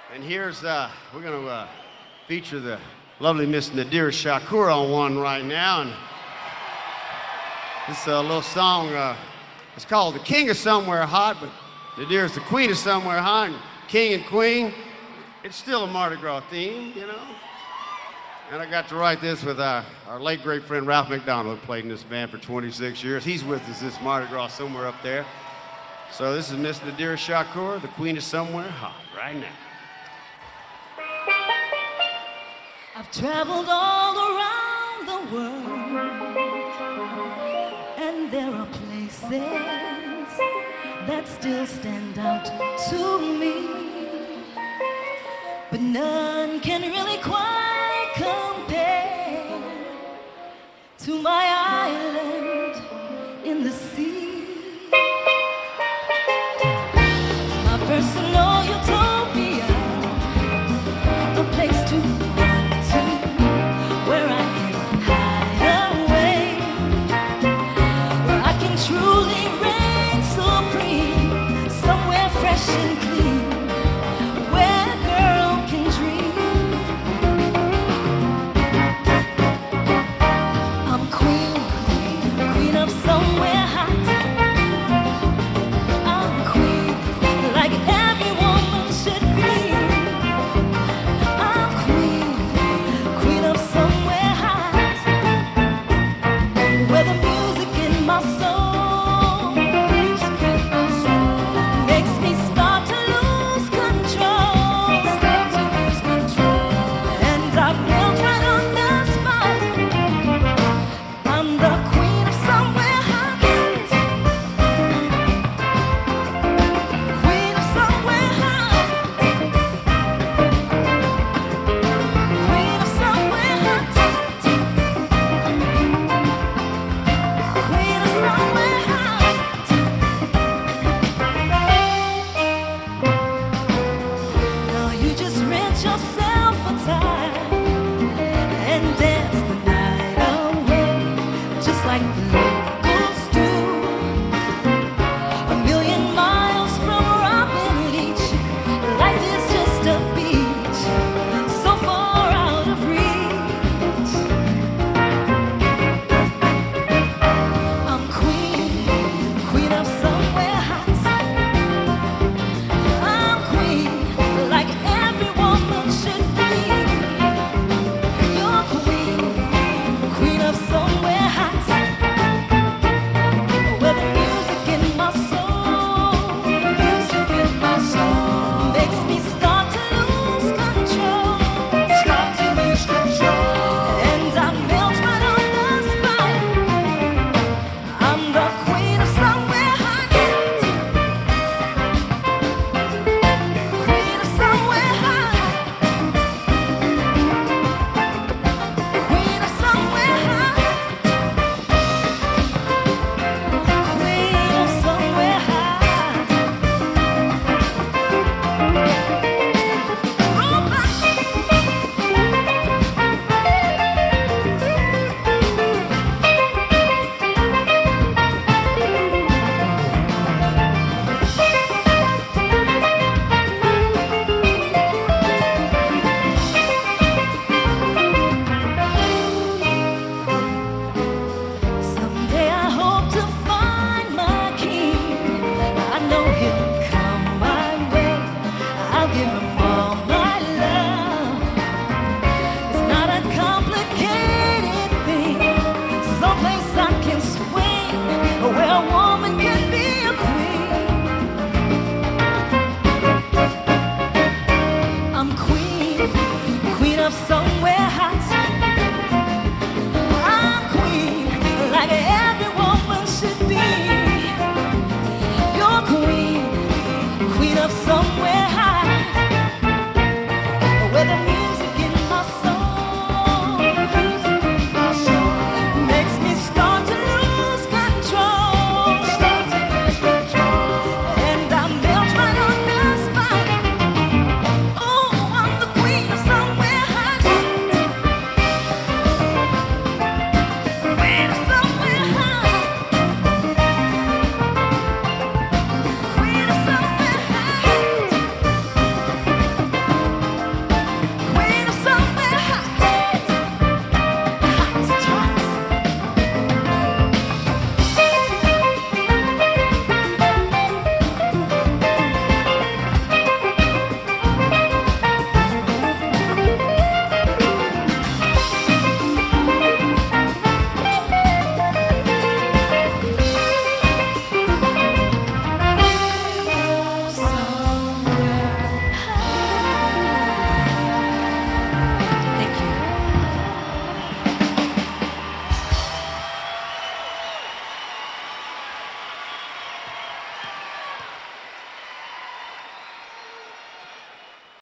And here's, we're going to feature the lovely Miss Nadir Shakur on one right now. And this little song, it's called The King of Somewhere Hot, but Nadir's the Queen of Somewhere Hot, and King and Queen. It's still a Mardi Gras theme, you know. And I got to write this with our late great friend Ralph McDonald, who played in this band for 26 years. He's with us this Mardi Gras somewhere up there. So this is Miss Nadir Shakur, the Queen of Somewhere Hot, right now. I've traveled all around the world, and there are places that still stand out to me, but none can really quite compare to my island in the sea.